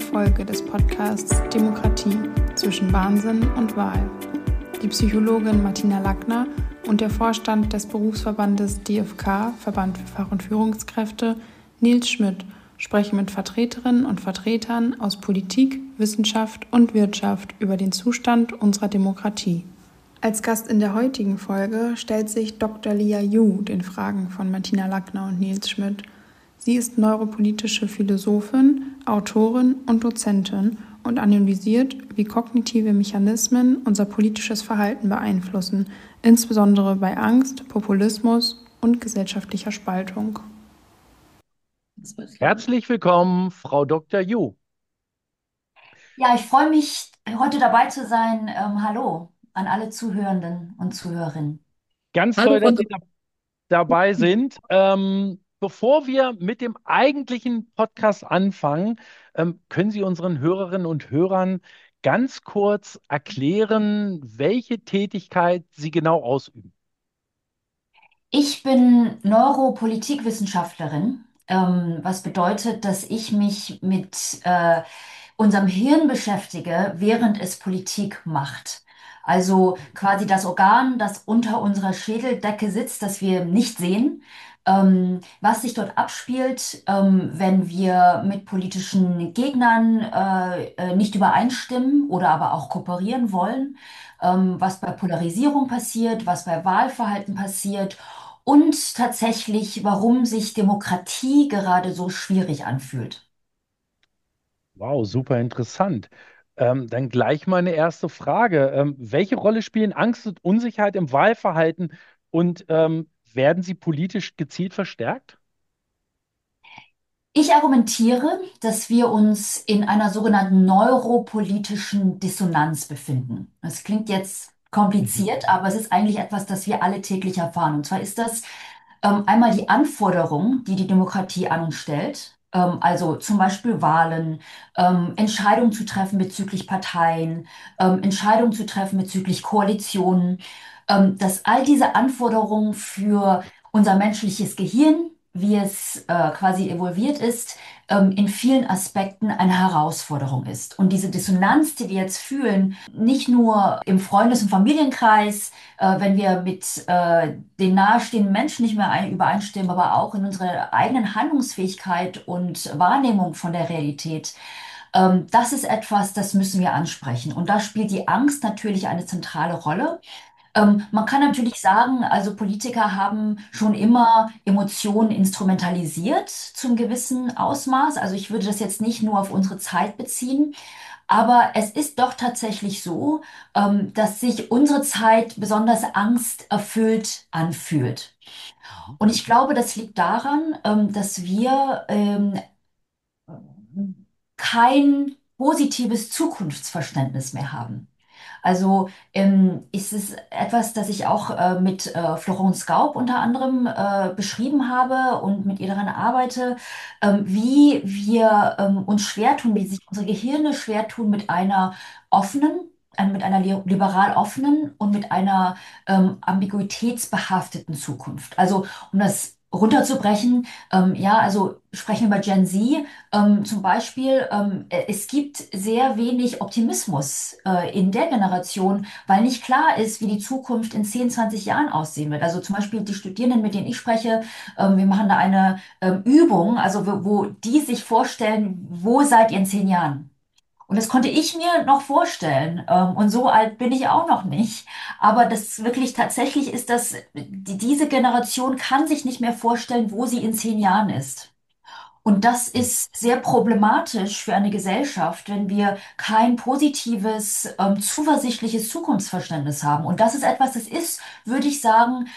Folge des Podcasts Demokratie zwischen Wahnsinn und Wahl. Die Psychologin Martina Lackner und der Vorstand des Berufsverbandes DFK, Verband für Fach- und Führungskräfte, Nils Schmidt, sprechen mit Vertreterinnen und Vertretern aus Politik, Wissenschaft und Wirtschaft über den Zustand unserer Demokratie. Als Gast in der heutigen Folge stellt sich Dr. Lia Yu den Fragen von Martina Lackner und Nils Schmidt. Sie ist neuropolitische Philosophin, Autorin und Dozentin und analysiert, wie kognitive Mechanismen unser politisches Verhalten beeinflussen, insbesondere bei Angst, Populismus und gesellschaftlicher Spaltung. Herzlich willkommen, Frau Dr. Yu. Ja, ich freue mich, heute dabei zu sein. Hallo an alle Zuhörenden und Zuhörerinnen. Ganz Hallo toll, Frau dass Sie Dr. dabei sind. Bevor wir mit dem eigentlichen Podcast anfangen, können Sie unseren Hörerinnen und Hörern ganz kurz erklären, welche Tätigkeit Sie genau ausüben? Ich bin Neuropolitikwissenschaftlerin, was bedeutet, dass ich mich mit unserem Hirn beschäftige, während es Politik macht. Also quasi das Organ, das unter unserer Schädeldecke sitzt, das wir nicht sehen, was sich dort abspielt, wenn wir mit politischen Gegnern nicht übereinstimmen oder aber auch kooperieren wollen, was bei Polarisierung passiert, was bei Wahlverhalten passiert und tatsächlich, warum sich Demokratie gerade so schwierig anfühlt. Wow, super interessant. Dann gleich meine erste Frage. Welche Rolle spielen Angst und Unsicherheit im Wahlverhalten und werden sie politisch gezielt verstärkt? Ich argumentiere, dass wir uns in einer sogenannten neuropolitischen Dissonanz befinden. Das klingt jetzt Mhm. kompliziert, aber es ist eigentlich etwas, das wir alle täglich erfahren. Und zwar ist das einmal die Anforderung, die die Demokratie an uns stellt. Also zum Beispiel Wahlen, Entscheidungen zu treffen bezüglich Parteien, Entscheidungen zu treffen bezüglich Koalitionen, dass all diese Anforderungen für unser menschliches Gehirn, wie es quasi evolviert ist, in vielen Aspekten eine Herausforderung ist. Und diese Dissonanz, die wir jetzt fühlen, nicht nur im Freundes- und Familienkreis, wenn wir mit den nahestehenden Menschen nicht mehr übereinstimmen, aber auch in unserer eigenen Handlungsfähigkeit und Wahrnehmung von der Realität. Das ist etwas, das müssen wir ansprechen. Und da spielt die Angst natürlich eine zentrale Rolle. Man kann natürlich sagen, also Politiker haben schon immer Emotionen instrumentalisiert zum gewissen Ausmaß. Also ich würde das jetzt nicht nur auf unsere Zeit beziehen, aber es ist doch tatsächlich so, dass sich unsere Zeit besonders angsterfüllt anfühlt. Mhm. Und ich glaube, das liegt daran, dass wir kein positives Zukunftsverständnis mehr haben. Also ist es etwas, das ich auch mit Florence Gaub unter anderem beschrieben habe und mit ihr daran arbeite, wie wir uns schwer tun, wie sich unsere Gehirne schwer tun mit einer offenen, mit einer liberal offenen und mit einer ambiguitätsbehafteten Zukunft. Also um das runterzubrechen, ja, also sprechen wir über Gen Z. Zum Beispiel, es gibt sehr wenig Optimismus in der Generation, weil nicht klar ist, wie die Zukunft in 10, 20 Jahren aussehen wird. Also zum Beispiel die Studierenden, mit denen ich spreche, wir machen da eine Übung, also wo die sich vorstellen, wo seid ihr in 10 Jahren? Und das konnte ich mir noch vorstellen. Und so alt bin ich auch noch nicht. Aber das wirklich tatsächlich ist, dass diese Generation kann sich nicht mehr vorstellen, wo sie in 10 Jahren ist. Und das ist sehr problematisch für eine Gesellschaft, wenn wir kein positives, zuversichtliches Zukunftsverständnis haben. Und das ist etwas, das ist, würde ich sagen,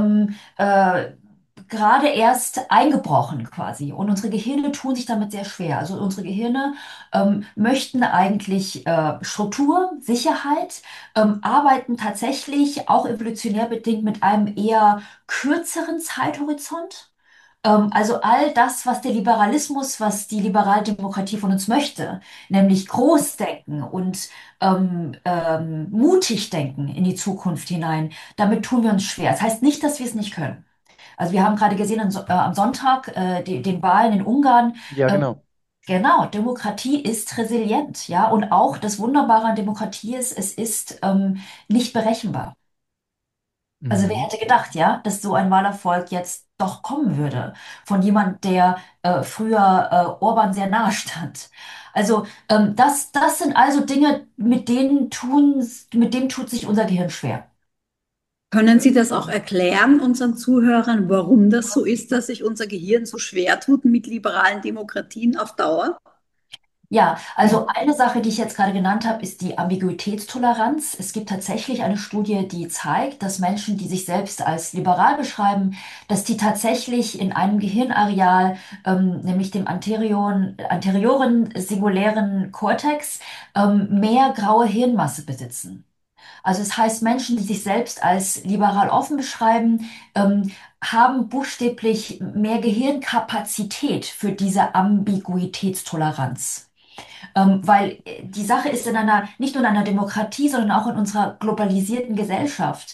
gerade erst eingebrochen quasi. Und unsere Gehirne tun sich damit sehr schwer. Also unsere Gehirne möchten eigentlich Struktur, Sicherheit, arbeiten tatsächlich auch evolutionär bedingt mit einem eher kürzeren Zeithorizont. Also all das, was der Liberalismus, was die Liberaldemokratie von uns möchte, nämlich groß denken und mutig denken in die Zukunft hinein, damit tun wir uns schwer. Das heißt nicht, dass wir es nicht können. Also wir haben gerade gesehen am Sonntag den Wahlen in Ungarn. Ja, Ähm, genau. Genau, Demokratie ist resilient, ja, und auch das Wunderbare an Demokratie ist, es ist nicht berechenbar. Also wer Mhm. hätte gedacht, ja, dass so ein Wahlerfolg jetzt doch kommen würde von jemand, der früher Orban sehr nahe stand. Also das sind also Dinge, mit denen tut sich unser Gehirn schwer. Können Sie das auch erklären unseren Zuhörern, warum das so ist, dass sich unser Gehirn so schwer tut mit liberalen Demokratien auf Dauer? Ja, also eine Sache, die ich jetzt gerade genannt habe, ist die Ambiguitätstoleranz. Es gibt tatsächlich eine Studie, die zeigt, dass Menschen, die sich selbst als liberal beschreiben, dass die tatsächlich in einem Gehirnareal, nämlich dem anterioren singulären Kortex, mehr graue Hirnmasse besitzen. Also es heißt, Menschen, die sich selbst als liberal offen beschreiben, haben buchstäblich mehr Gehirnkapazität für diese Ambiguitätstoleranz. Weil die Sache ist nicht nur in einer Demokratie, sondern auch in unserer globalisierten Gesellschaft,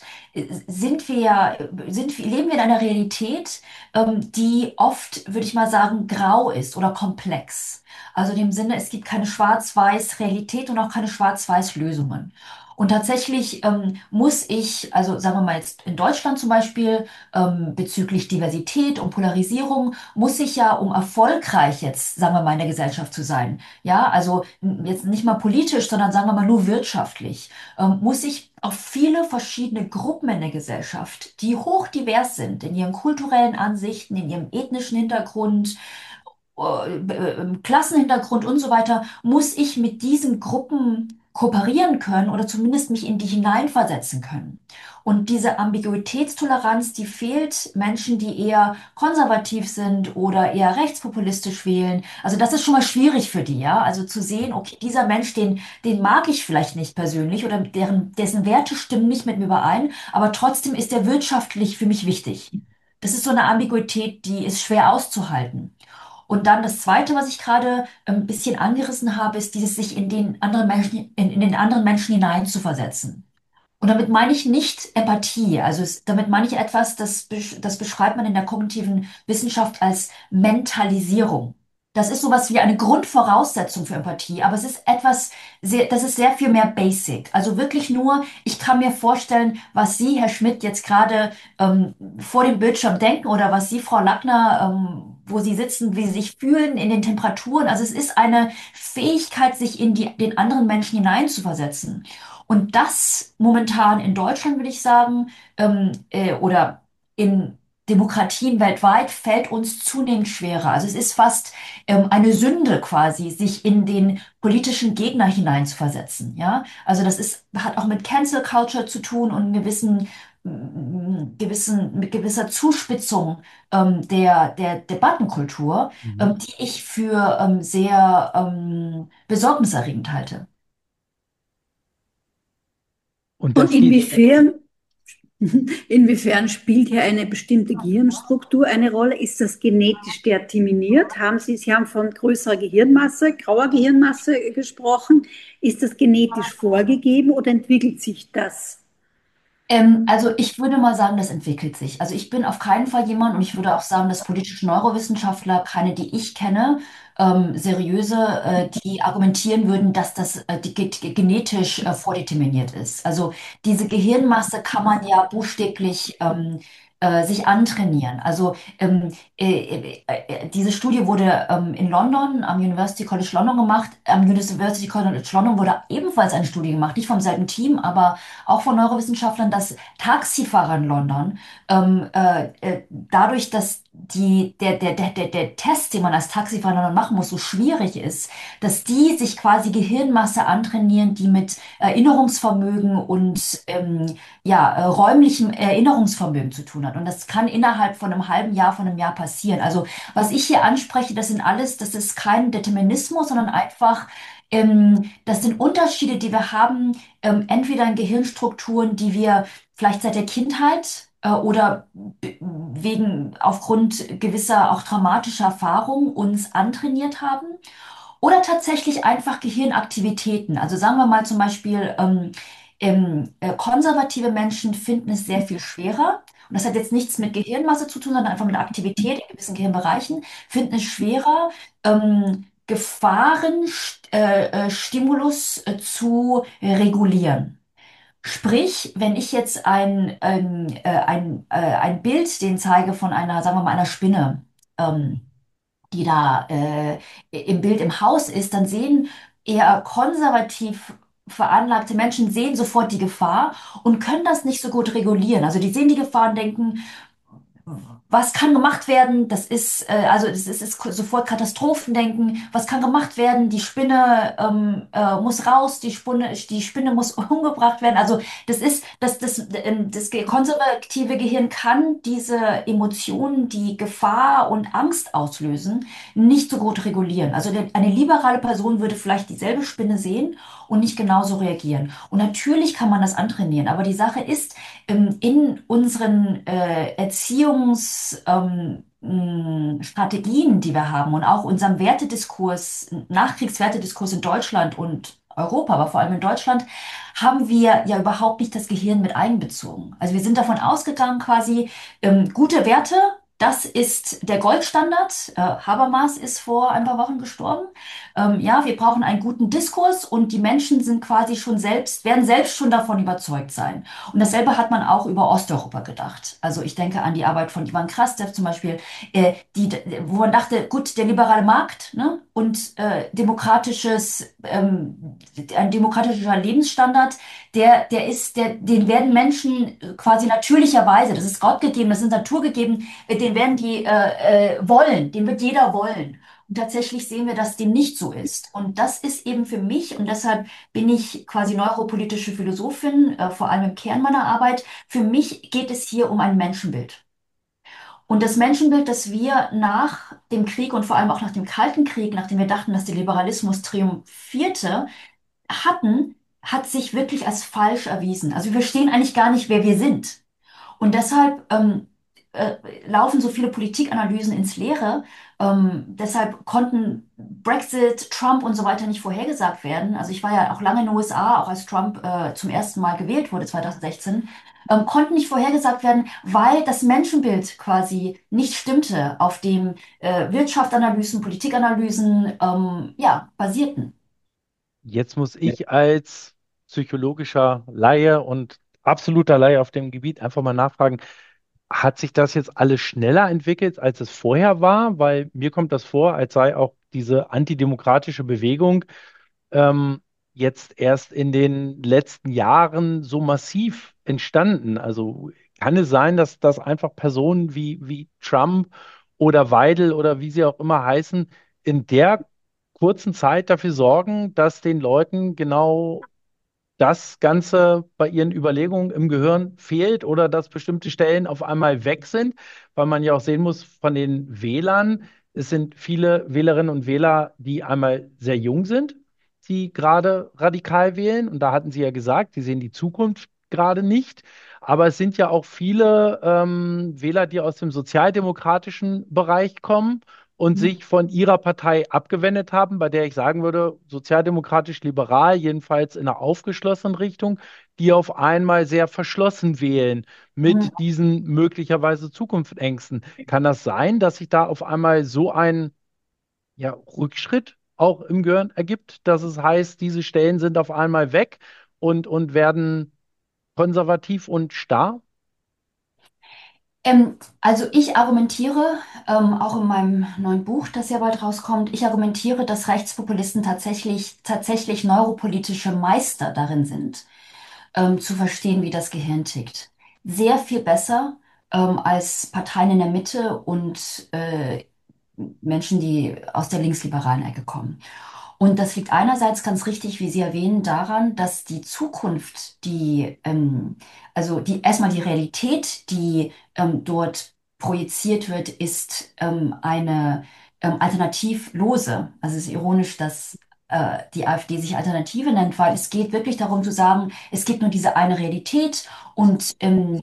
leben wir in einer Realität, die oft, würde ich mal sagen, grau ist oder komplex. Also in dem Sinne, es gibt keine Schwarz-Weiß-Realität und auch keine Schwarz-Weiß-Lösungen. Und tatsächlich muss ich, also sagen wir mal jetzt in Deutschland zum Beispiel, bezüglich Diversität und Polarisierung, muss ich ja, um erfolgreich jetzt, sagen wir mal, in der Gesellschaft zu sein, ja, also jetzt nicht mal politisch, sondern sagen wir mal nur wirtschaftlich, muss ich auf viele verschiedene Gruppen in der Gesellschaft, die hochdivers sind in ihren kulturellen Ansichten, in ihrem ethnischen Hintergrund, Klassenhintergrund und so weiter, muss ich mit diesen Gruppen kooperieren können oder zumindest mich in die hineinversetzen können. Und diese Ambiguitätstoleranz, die fehlt Menschen, die eher konservativ sind oder eher rechtspopulistisch wählen. Also das ist schon mal schwierig für die, ja. Also zu sehen, okay, dieser Mensch, den mag ich vielleicht nicht persönlich oder dessen Werte stimmen nicht mit mir überein, aber trotzdem ist er wirtschaftlich für mich wichtig. Das ist so eine Ambiguität, die ist schwer auszuhalten. Und dann das Zweite, was ich gerade ein bisschen angerissen habe, ist dieses sich in den anderen Menschen, in den anderen Menschen hineinzuversetzen. Und damit meine ich nicht Empathie. Damit meine ich etwas, das beschreibt man in der kognitiven Wissenschaft als Mentalisierung. Das ist sowas wie eine Grundvoraussetzung für Empathie, aber es ist das ist sehr viel mehr basic. Also wirklich nur, ich kann mir vorstellen, was Sie, Herr Schmidt, jetzt gerade vor dem Bildschirm denken oder was Sie, Frau Lackner, wo Sie sitzen, wie Sie sich fühlen in den Temperaturen. Also es ist eine Fähigkeit, sich in den anderen Menschen hineinzuversetzen. Und das momentan in Deutschland, würde ich sagen, oder in Demokratien weltweit, fällt uns zunehmend schwerer. Also es ist fast eine Sünde quasi, sich in den politischen Gegner hineinzuversetzen. Ja, also hat auch mit Cancel Culture zu tun und mit gewisser Zuspitzung der Debattenkultur, Mhm. die ich für sehr besorgniserregend halte. Und Und das geht, inwiefern spielt hier eine bestimmte Gehirnstruktur eine Rolle? Ist das genetisch determiniert? Sie haben von größerer Gehirnmasse, grauer Gehirnmasse gesprochen. Ist das genetisch vorgegeben oder entwickelt sich das? Also ich würde mal sagen, das entwickelt sich. Also ich bin auf keinen Fall jemand und ich würde auch sagen, dass politische Neurowissenschaftler, keine, die ich kenne, seriöse, die argumentieren würden, dass das genetisch vordeterminiert ist. Also diese Gehirnmasse kann man ja buchstäblich sich antrainieren. Also diese Studie wurde in London, am University College London gemacht. Am University College London wurde ebenfalls eine Studie gemacht, nicht vom selben Team, aber auch von Neurowissenschaftlern, dass Taxifahrer in London dadurch, dass der Test, den man als Taxifahrer in London machen muss, so schwierig ist, dass die sich quasi Gehirnmasse antrainieren, die mit Erinnerungsvermögen und räumlichem Erinnerungsvermögen zu tun hat. Und das kann innerhalb von einem halben Jahr, von einem Jahr passieren. Also was ich hier anspreche, das ist kein Determinismus, sondern einfach das sind Unterschiede, die wir haben, entweder in Gehirnstrukturen, die wir vielleicht seit der Kindheit oder aufgrund gewisser auch traumatischer Erfahrungen uns antrainiert haben, oder tatsächlich einfach Gehirnaktivitäten. Also sagen wir mal zum Beispiel, konservative Menschen finden es sehr viel schwerer. Und das hat jetzt nichts mit Gehirnmasse zu tun, sondern einfach mit Aktivität in gewissen Gehirnbereichen, finden es schwerer, Gefahrenstimulus zu regulieren. Sprich, wenn ich jetzt ein Bild den zeige von einer, sagen wir mal, einer Spinne, die da im Bild im Haus ist, dann sehen eher konservativ veranlagte Menschen sehen sofort die Gefahr und können das nicht so gut regulieren. Also die sehen die Gefahr und denken, was kann gemacht werden? Das ist sofort Katastrophendenken. Was kann gemacht werden? Die Spinne muss raus, die Spinne muss umgebracht werden. Also das konservative Gehirn kann diese Emotionen, die Gefahr und Angst auslösen, nicht so gut regulieren. Also eine liberale Person würde vielleicht dieselbe Spinne sehen und nicht genauso reagieren. Und natürlich kann man das antrainieren, aber die Sache ist, in unseren Strategien, die wir haben und auch unserem Wertediskurs, Nachkriegswertediskurs in Deutschland und Europa, aber vor allem in Deutschland, haben wir ja überhaupt nicht das Gehirn mit einbezogen. Also wir sind davon ausgegangen, quasi gute Werte, das ist der Goldstandard. Habermas ist vor ein paar Wochen gestorben. Ja, wir brauchen einen guten Diskurs und die Menschen sind quasi werden selbst schon davon überzeugt sein. Und dasselbe hat man auch über Osteuropa gedacht. Also ich denke an die Arbeit von Ivan Krastev zum Beispiel, wo man dachte, gut, der liberale Markt, ne, und ein demokratischer Lebensstandard, den werden Menschen quasi natürlicherweise, das ist Gott gegeben, das ist Natur gegeben, den werden die wollen, den wird jeder wollen. Und tatsächlich sehen wir, dass dem nicht so ist. Und das ist eben für mich, und deshalb bin ich quasi neuropolitische Philosophin, vor allem im Kern meiner Arbeit. Für mich geht es hier um ein Menschenbild. Und das Menschenbild, das wir nach dem Krieg und vor allem auch nach dem Kalten Krieg, nachdem wir dachten, dass der Liberalismus triumphierte, hat sich wirklich als falsch erwiesen. Also wir verstehen eigentlich gar nicht, wer wir sind. Und deshalb äh, laufen so viele Politikanalysen ins Leere. Deshalb konnten Brexit, Trump und so weiter nicht vorhergesagt werden. Also ich war ja auch lange in den USA, auch als Trump zum ersten Mal gewählt wurde, 2016, konnten nicht vorhergesagt werden, weil das Menschenbild quasi nicht stimmte, auf dem Wirtschaftsanalysen, Politikanalysen ja, basierten. Jetzt muss ich als psychologischer Laie und absoluter Laie auf dem Gebiet einfach mal nachfragen, hat sich das jetzt alles schneller entwickelt, als es vorher war? Weil mir kommt das vor, als sei auch diese antidemokratische Bewegung ähm, jetzt erst in den letzten Jahren so massiv entstanden. Also kann es sein, dass einfach Personen wie Trump oder Weidel oder wie sie auch immer heißen, in der kurzen Zeit dafür sorgen, dass den Leuten genau das Ganze bei ihren Überlegungen im Gehirn fehlt oder dass bestimmte Stellen auf einmal weg sind, weil man ja auch sehen muss von den Wählern, es sind viele Wählerinnen und Wähler, die einmal sehr jung sind, die gerade radikal wählen. Und da hatten Sie ja gesagt, die sehen die Zukunft gerade nicht. Aber es sind ja auch viele Wähler, die aus dem sozialdemokratischen Bereich kommen und sich von ihrer Partei abgewendet haben, bei der ich sagen würde, sozialdemokratisch-liberal, jedenfalls in einer aufgeschlossenen Richtung, die auf einmal sehr verschlossen wählen Mhm. mit diesen möglicherweise Zukunftsängsten. Kann das sein, dass sich da auf einmal so ein Rückschritt auch im Gehirn ergibt, dass es heißt, diese Stellen sind auf einmal weg und werden konservativ und starr? Also ich argumentiere, auch in meinem neuen Buch, das ja bald rauskommt, ich argumentiere, dass Rechtspopulisten tatsächlich neuropolitische Meister darin sind, zu verstehen, wie das Gehirn tickt. Sehr viel besser, als Parteien in der Mitte und Menschen, die aus der linksliberalen Ecke kommen. Und das liegt einerseits ganz richtig, wie Sie erwähnen, daran, dass die Zukunft, erstmal die Realität, die dort projiziert wird, ist eine alternativlose. Also es ist ironisch, dass die AfD sich Alternative nennt, weil es geht wirklich darum zu sagen, es gibt nur diese eine Realität und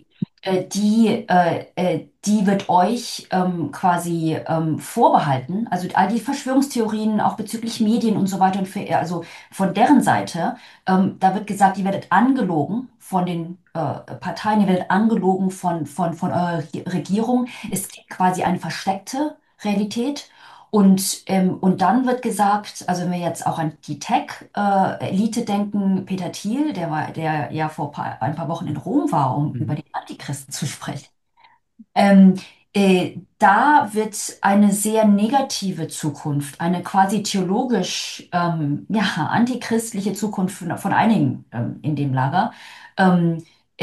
die wird euch quasi vorbehalten. Also all die Verschwörungstheorien, auch bezüglich Medien und so weiter, also von deren Seite, da wird gesagt, ihr werdet angelogen von den Parteien, ihr werdet angelogen von eurer Regierung. Es gibt quasi eine versteckte Realität. Und dann wird gesagt, also wenn wir jetzt auch an die Tech-Elite denken, Peter Thiel, der ja vor ein paar Wochen in Rom war, um über Mhm. die Antichristen zu sprechen. Ähm, Da wird eine sehr negative Zukunft, eine quasi theologisch ja, antichristliche Zukunft von einigen in dem Lager ähm,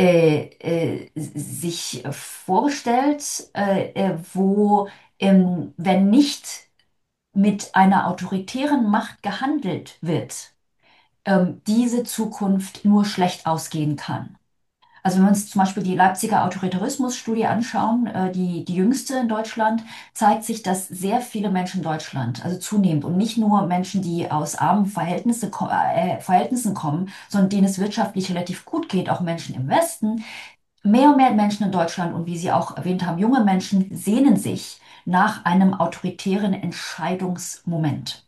sich vorgestellt, wo, wenn nicht mit einer autoritären Macht gehandelt wird, diese Zukunft nur schlecht ausgehen kann. Also wenn wir uns zum Beispiel die Leipziger Autoritarismus-Studie anschauen, die jüngste in Deutschland, zeigt sich, dass sehr viele Menschen in Deutschland, also zunehmend, und nicht nur Menschen, die aus armen Verhältnissen kommen, sondern denen es wirtschaftlich relativ gut geht, auch Menschen im Westen, mehr und mehr Menschen in Deutschland und wie Sie auch erwähnt haben, junge Menschen sehnen sich nach einem autoritären Entscheidungsmoment.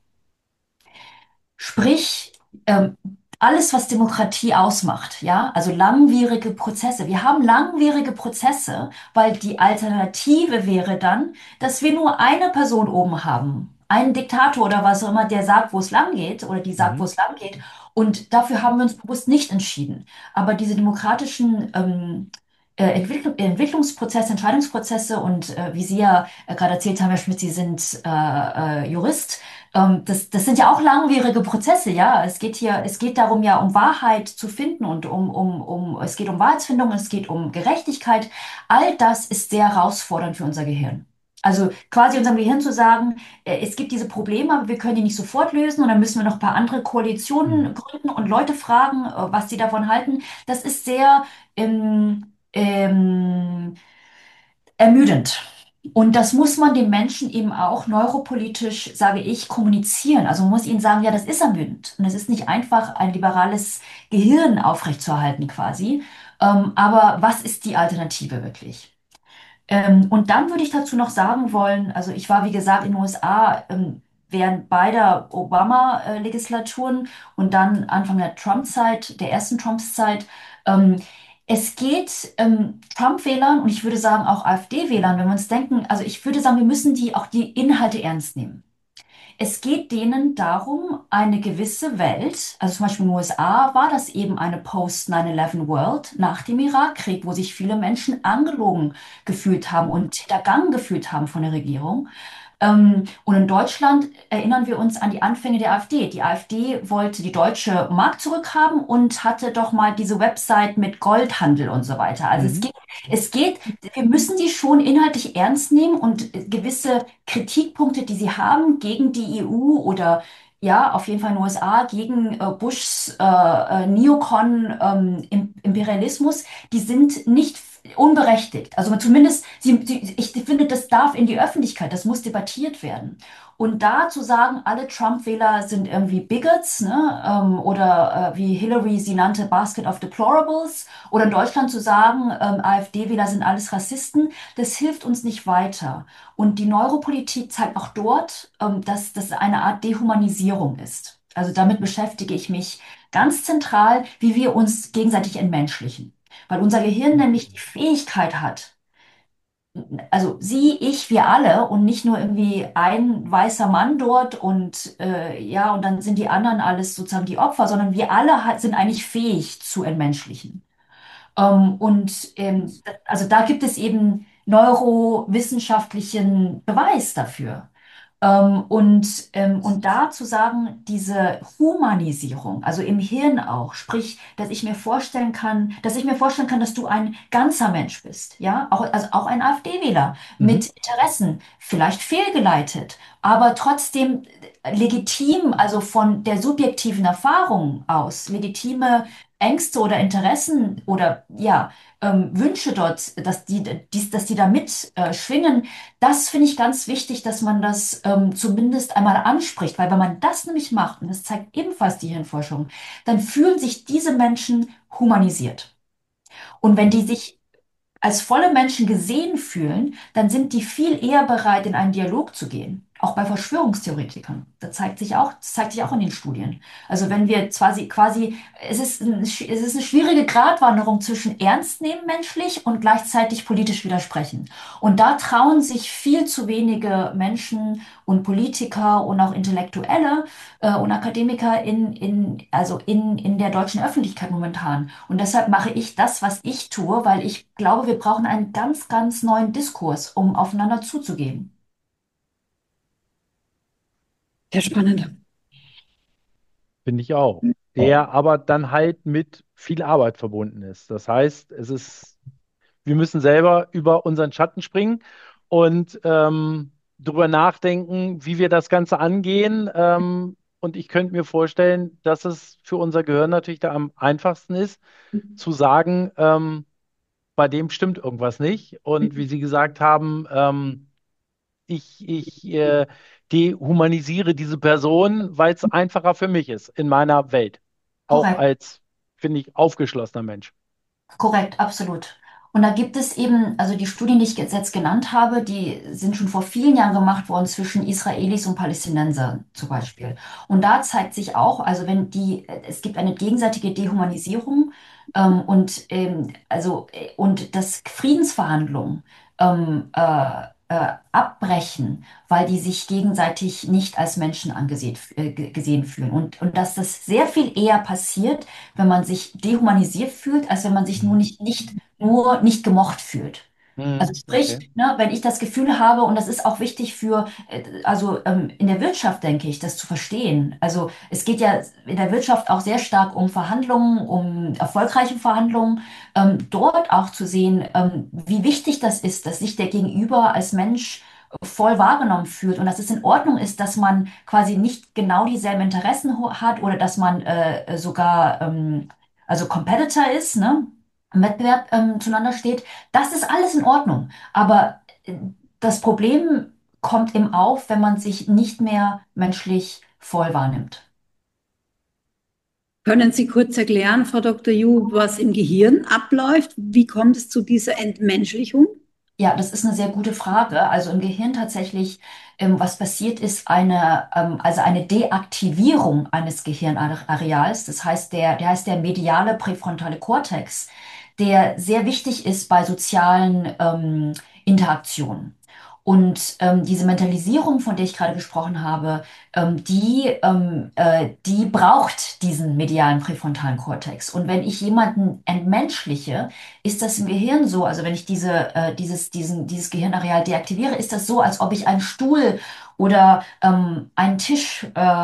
Sprich, alles, was Demokratie ausmacht, ja, also langwierige Prozesse. Wir haben langwierige Prozesse, weil die Alternative wäre dann, dass wir nur eine Person oben haben, einen Diktator oder was auch immer, der sagt, wo es lang geht oder die sagt, wo Mhm. es lang geht. Und dafür haben wir uns bewusst nicht entschieden. Aber diese demokratischen Entwicklungsprozesse, Entscheidungsprozesse und wie Sie ja gerade erzählt haben, Herr Schmidt, Sie sind Jurist. Das sind ja auch langwierige Prozesse, ja. Es geht darum ja, um Wahrheit zu finden und es geht um Wahrheitsfindung, es geht um Gerechtigkeit. All das ist sehr herausfordernd für unser Gehirn. Also quasi unserem Gehirn zu sagen, es gibt diese Probleme, aber wir können die nicht sofort lösen und dann müssen wir noch ein paar andere Mhm. Koalitionen gründen und Leute fragen, was sie davon halten. Das ist sehr ermüdend. Und das muss man den Menschen eben auch neuropolitisch, sage ich, kommunizieren. Also man muss ihnen sagen, ja, das ist ermüdend. Und es ist nicht einfach, ein liberales Gehirn aufrechtzuerhalten quasi. Aber was ist die Alternative wirklich? Und dann würde ich dazu noch sagen wollen, also ich war, wie gesagt, in den USA während beider Obama-Legislaturen und dann Anfang der Trump-Zeit, der ersten Trumps-Zeit. Ähm, Es geht Trump-Wählern und ich würde sagen auch AfD-Wählern, wenn wir uns denken, also ich würde sagen, wir müssen auch die Inhalte ernst nehmen. Es geht denen darum, eine gewisse Welt, also zum Beispiel in den USA war das eben eine Post-9/11 World nach dem Irakkrieg, wo sich viele Menschen angelogen gefühlt haben und hintergangen gefühlt haben von der Regierung. Und in Deutschland erinnern wir uns an die Anfänge der AfD. Die AfD wollte die deutsche Mark zurückhaben und hatte doch mal diese Website mit Goldhandel und so weiter. Also Mhm. es geht, wir müssen die schon inhaltlich ernst nehmen und gewisse Kritikpunkte, die sie haben gegen die EU oder ja, auf jeden Fall in den USA, gegen Bushs Neokon Imperialismus, die sind nicht unberechtigt. Also zumindest, ich finde, das darf in die Öffentlichkeit, das muss debattiert werden. Und da zu sagen, alle Trump-Wähler sind irgendwie Bigots, ne? Wie Hillary sie nannte, Basket of Deplorables, oder in Deutschland zu sagen, AfD-Wähler sind alles Rassisten, das hilft uns nicht weiter. Und die Neuropolitik zeigt auch dort, dass das eine Art Dehumanisierung ist. Also damit beschäftige ich mich ganz zentral, wie wir uns gegenseitig entmenschlichen. Weil unser Gehirn nämlich die Fähigkeit hat, also Sie, ich, wir alle und nicht nur irgendwie ein weißer Mann dort und ja, und dann sind die anderen alles sozusagen die Opfer, sondern wir alle sind eigentlich fähig zu entmenschlichen. Also da gibt es eben neurowissenschaftlichen Beweis dafür. Und da zu sagen, diese Humanisierung, also im Hirn auch, sprich, dass ich mir vorstellen kann, dass du ein ganzer Mensch bist, ja, also auch ein AfD-Wähler Mhm. mit Interessen, vielleicht fehlgeleitet, aber trotzdem legitim, also von der subjektiven Erfahrung aus, legitime Ängste oder Interessen oder ja, Wünsche dort, dass die da mit schwingen, das finde ich ganz wichtig, dass man das zumindest einmal anspricht, weil wenn man das nämlich macht, und das zeigt ebenfalls die Hirnforschung, dann fühlen sich diese Menschen humanisiert. Und wenn die sich als volle Menschen gesehen fühlen, dann sind die viel eher bereit, in einen Dialog zu gehen. Auch bei Verschwörungstheoretikern. Das zeigt sich auch in den Studien. Also wenn wir quasi, es ist eine schwierige Gratwanderung zwischen ernst nehmen menschlich und gleichzeitig politisch widersprechen. Und da trauen sich viel zu wenige Menschen und Politiker und auch Intellektuelle und Akademiker in der deutschen Öffentlichkeit momentan. Und deshalb mache ich das, was ich tue, weil ich glaube, wir brauchen einen ganz, ganz neuen Diskurs, um aufeinander zuzugehen. Sehr spannend. Finde ich auch. Der aber dann halt mit viel Arbeit verbunden ist. Das heißt, wir müssen selber über unseren Schatten springen und drüber nachdenken, wie wir das Ganze angehen. Und ich könnte mir vorstellen, dass es für unser Gehirn natürlich da am einfachsten ist, zu sagen, bei dem stimmt irgendwas nicht. Und wie Sie gesagt haben, ich dehumanisiere diese Person, weil es einfacher für mich ist in meiner Welt. Auch Korrekt. als, finde ich, aufgeschlossener Mensch. Korrekt, absolut. Und da gibt es eben, also die Studien, die ich jetzt genannt habe, die sind schon vor vielen Jahren gemacht worden zwischen Israelis und Palästinensern zum Beispiel. Und da zeigt sich auch, also es gibt eine gegenseitige Dehumanisierung und dass Friedensverhandlungen abbrechen, weil die sich gegenseitig nicht als Menschen gesehen fühlen. Und dass das sehr viel eher passiert, wenn man sich dehumanisiert fühlt, als wenn man sich Mhm. nur nicht gemocht fühlt. Also Mhm. Okay. sprich, ne, wenn ich das Gefühl habe, und das ist auch wichtig in der Wirtschaft, denke ich, das zu verstehen. Also es geht ja in der Wirtschaft auch sehr stark um Verhandlungen, um erfolgreiche Verhandlungen, dort auch zu sehen, wie wichtig das ist, dass sich der Gegenüber als Mensch voll wahrgenommen fühlt und dass es in Ordnung ist, dass man quasi nicht genau dieselben Interessen hat oder dass man sogar also Competitor ist, ne? Im Wettbewerb zueinander steht. Das ist alles in Ordnung. Aber das Problem kommt eben auf, wenn man sich nicht mehr menschlich voll wahrnimmt. Können Sie kurz erklären, Frau Dr. Ju, was im Gehirn abläuft? Wie kommt es zu dieser Entmenschlichung? Ja, das ist eine sehr gute Frage. Also im Gehirn tatsächlich, was passiert ist, also eine Deaktivierung eines Gehirnareals. Das heißt, der heißt der mediale präfrontale Kortex, der sehr wichtig ist bei sozialen Interaktionen. Und diese Mentalisierung, von der ich gerade gesprochen habe, die braucht diesen medialen präfrontalen Kortex. Und wenn ich jemanden entmenschliche, ist das im Gehirn so, also wenn ich dieses Gehirnareal deaktiviere, ist das so, als ob ich einen Stuhl oder einen Tisch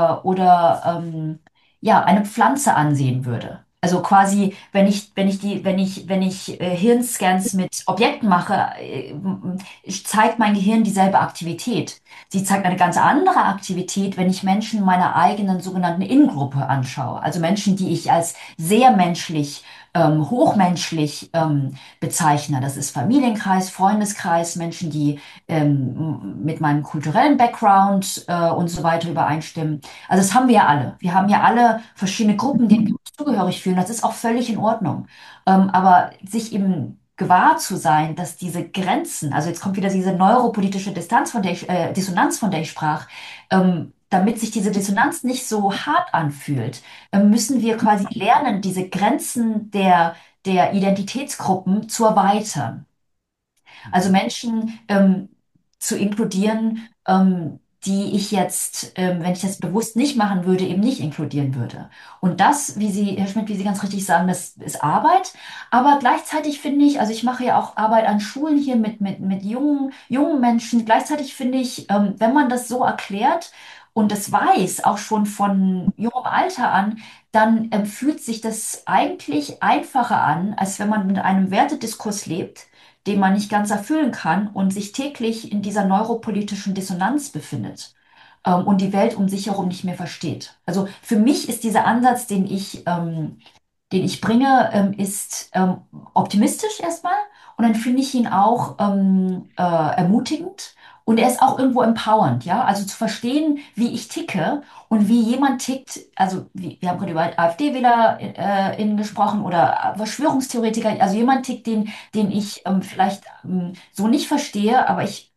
oder eine Pflanze ansehen würde. Also quasi, wenn ich Hirnscans mit Objekten mache, zeigt mein Gehirn dieselbe Aktivität. Sie zeigt eine ganz andere Aktivität, wenn ich Menschen meiner eigenen sogenannten In-Gruppe anschaue. Also Menschen, die ich als sehr menschlich hochmenschlich bezeichne. Das ist Familienkreis, Freundeskreis, Menschen, die mit meinem kulturellen Background und so weiter übereinstimmen. Also das haben wir ja alle. Wir haben ja alle verschiedene Gruppen, denen wir uns zugehörig fühlen. Das ist auch völlig in Ordnung. Aber sich eben gewahr zu sein, dass diese Grenzen, also jetzt kommt wieder diese neuropolitische Dissonanz, von der ich sprach, damit sich diese Dissonanz nicht so hart anfühlt, müssen wir quasi lernen, diese Grenzen der Identitätsgruppen zu erweitern. Also Menschen zu inkludieren, die ich jetzt, wenn ich das bewusst nicht machen würde, eben nicht inkludieren würde. Und das, Herr Schmidt, wie Sie ganz richtig sagen, das ist Arbeit. Aber gleichzeitig finde ich, also ich mache ja auch Arbeit an Schulen hier mit jungen Menschen. Gleichzeitig finde ich, wenn man das so erklärt und das weiß, auch schon von jungem Alter an, dann fühlt sich das eigentlich einfacher an, als wenn man mit einem Wertediskurs lebt, den man nicht ganz erfüllen kann und sich täglich in dieser neuropolitischen Dissonanz befindet und die Welt um sich herum nicht mehr versteht. Also für mich ist dieser Ansatz, den ich bringe, ist optimistisch erstmal und dann finde ich ihn auch ermutigend und er ist auch irgendwo empowernd, ja, also zu verstehen, wie ich ticke und wie jemand tickt, also wir haben gerade über AfD-WählerInnen gesprochen oder Verschwörungstheoretiker, also jemand tickt, den ich vielleicht so nicht verstehe, aber ich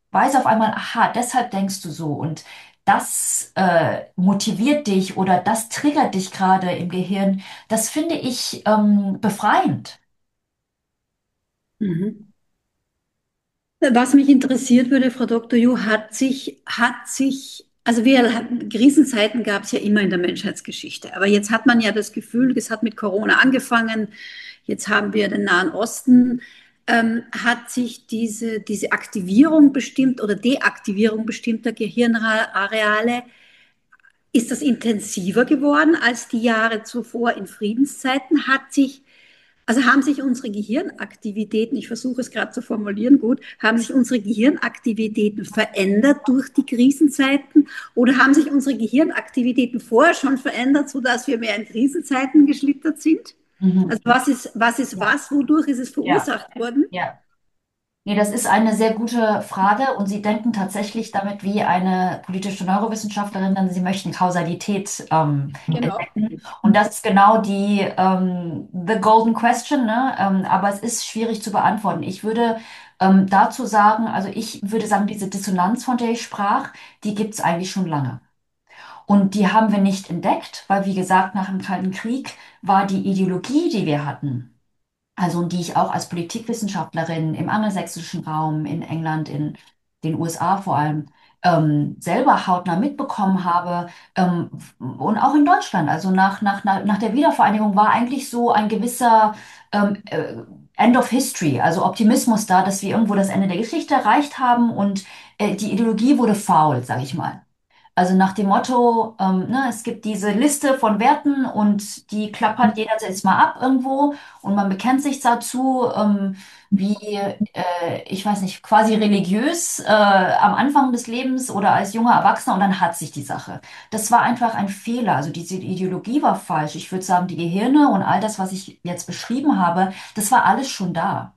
weiß auf einmal, aha, deshalb denkst du so und das motiviert dich oder das triggert dich gerade im Gehirn, das finde ich befreiend. Mhm. Was mich interessiert würde, Frau Dr. Ju, also Krisenzeiten gab es ja immer in der Menschheitsgeschichte. Aber jetzt hat man ja das Gefühl, es hat mit Corona angefangen, jetzt haben wir den Nahen Osten. Hat sich diese Aktivierung bestimmt oder Deaktivierung bestimmter Gehirnareale, ist das intensiver geworden als die Jahre zuvor in Friedenszeiten? Also haben sich unsere Gehirnaktivitäten, ich versuche es gerade zu formulieren, gut, haben sich unsere Gehirnaktivitäten verändert durch die Krisenzeiten oder haben sich unsere Gehirnaktivitäten vorher schon verändert, sodass wir mehr in Krisenzeiten geschlittert sind? Mhm. Also was, wodurch ist es Ja, verursacht worden? ja. Nee, das ist eine sehr gute Frage und Sie denken tatsächlich damit wie eine politische Neurowissenschaftlerin, denn Sie möchten Kausalität Genau. entdecken. Und das ist genau die the golden question, ne? Aber es ist schwierig zu beantworten. Ich würde dazu sagen, also ich würde sagen, diese Dissonanz, von der ich sprach, die gibt es eigentlich schon lange. Und die haben wir nicht entdeckt, weil, wie gesagt, nach dem Kalten Krieg war die Ideologie, die wir hatten, also die ich auch als Politikwissenschaftlerin im angelsächsischen Raum, in England, in den USA vor allem, selber hautnah mitbekommen habe, und auch in Deutschland. Also nach der Wiedervereinigung war eigentlich so ein gewisser ähm, äh, End of History, also Optimismus da, dass wir irgendwo das Ende der Geschichte erreicht haben und die Ideologie wurde faul, sage ich mal. Also nach dem Motto, ne, es gibt diese Liste von Werten und die klappert jeder jetzt mal ab irgendwo und man bekennt sich dazu, wie, ich weiß nicht, quasi religiös am Anfang des Lebens oder als junger Erwachsener und dann hat sich die Sache. Das war einfach ein Fehler. Also diese Ideologie war falsch. Ich würde sagen, die Gehirne und all das, was ich jetzt beschrieben habe, das war alles schon da.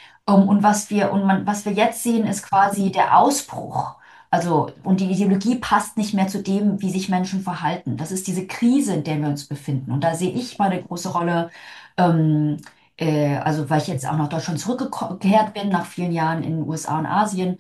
Was wir jetzt sehen, ist quasi der Ausbruch. Also, und die Ideologie passt nicht mehr zu dem, wie sich Menschen verhalten. Das ist diese Krise, in der wir uns befinden. Und da sehe ich meine große Rolle, ähm, also weil ich jetzt auch nach Deutschland zurückgekehrt bin, nach vielen Jahren in den USA und Asien,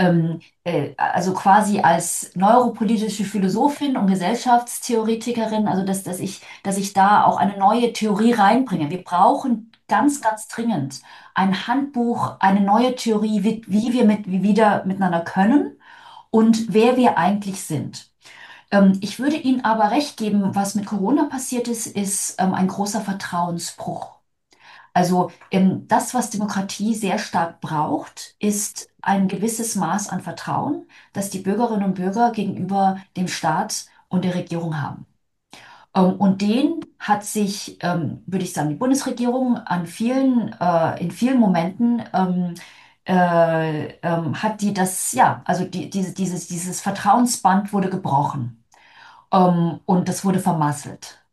also quasi als neuropolitische Philosophin und Gesellschaftstheoretikerin, also dass ich da auch eine neue Theorie reinbringe. Wir brauchen ganz, ganz dringend ein Handbuch, eine neue Theorie, wie wir wieder miteinander können und wer wir eigentlich sind. Ich würde Ihnen aber recht geben, was mit Corona passiert ist, ist ein großer Vertrauensbruch. Also das, was Demokratie sehr stark braucht, ist ein gewisses Maß an Vertrauen, das die Bürgerinnen und Bürger gegenüber dem Staat und der Regierung haben. Und den hat sich, würde ich sagen, die Bundesregierung in vielen Momenten hat die das, ja, also dieses Vertrauensband wurde gebrochen, und das wurde vermasselt.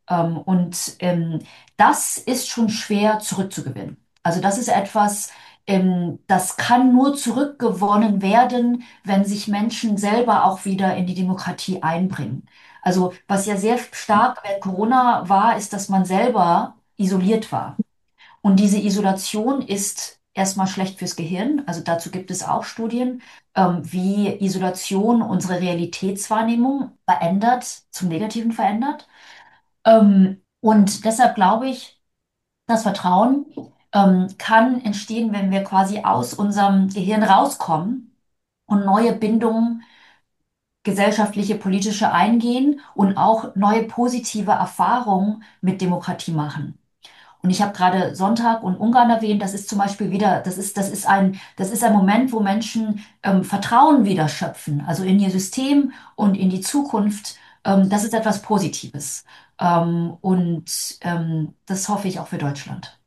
Das ist schon schwer zurückzugewinnen. Also das ist etwas, das kann nur zurückgewonnen werden, wenn sich Menschen selber auch wieder in die Demokratie einbringen. Also was ja sehr stark während Corona war, ist, dass man selber isoliert war. Und diese Isolation ist erstmal schlecht fürs Gehirn. Also dazu gibt es auch Studien, wie Isolation unsere Realitätswahrnehmung verändert, zum Negativen verändert. Und deshalb glaube ich, das Vertrauen kann entstehen, wenn wir quasi aus unserem Gehirn rauskommen und neue Bindungen, gesellschaftliche, politische eingehen und auch neue positive Erfahrungen mit Demokratie machen. Und ich habe gerade Sonntag und Ungarn erwähnt. Das ist zum Beispiel wieder, das ist ein Moment, wo Menschen Vertrauen wieder schöpfen, also in ihr System und in die Zukunft. Das ist etwas Positives. Das hoffe ich auch für Deutschland.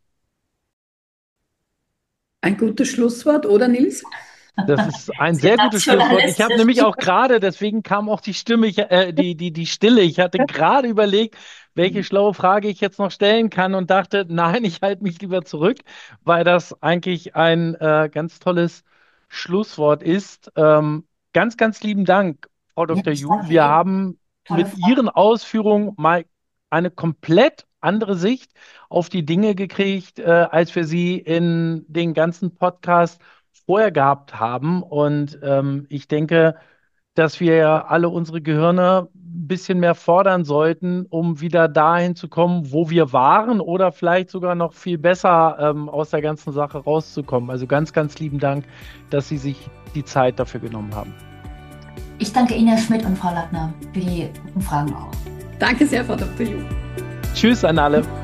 Ein gutes Schlusswort, oder Nils? Das ist ein Sehr sehr gutes Schlusswort. Ich habe nämlich nationalistisch. auch gerade, deswegen kam auch die Stimme, die Stille. Ich hatte gerade überlegt, welche schlaue Frage ich jetzt noch stellen kann und dachte, nein, ich halte mich lieber zurück, weil das eigentlich ein ganz tolles Schlusswort ist. Ganz, ganz lieben Dank, Frau Ja, Dr. ich Ju. danke Wir Ihnen. haben Tolle mit Frage. Ihren Ausführungen mal eine komplett andere Sicht auf die Dinge gekriegt, als wir sie in den ganzen Podcast vorher gehabt haben. Und ich denke, dass wir ja alle unsere Gehirne ein bisschen mehr fordern sollten, um wieder dahin zu kommen, wo wir waren oder vielleicht sogar noch viel besser aus der ganzen Sache rauszukommen. Also ganz, ganz lieben Dank, dass Sie sich die Zeit dafür genommen haben. Ich danke Ihnen, Herr Schmidt und Frau Lackner, für die guten Fragen auch. Danke sehr, Frau Dr. Jung. Tschüss an alle.